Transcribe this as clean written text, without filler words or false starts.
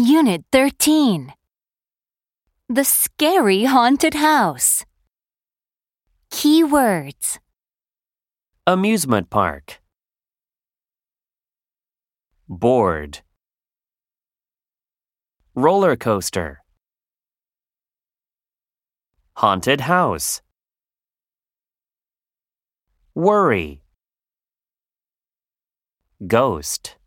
Unit 13. The Scary Haunted House. Key words. Amusement park. Board. Roller coaster. Haunted house. Worry. Ghost.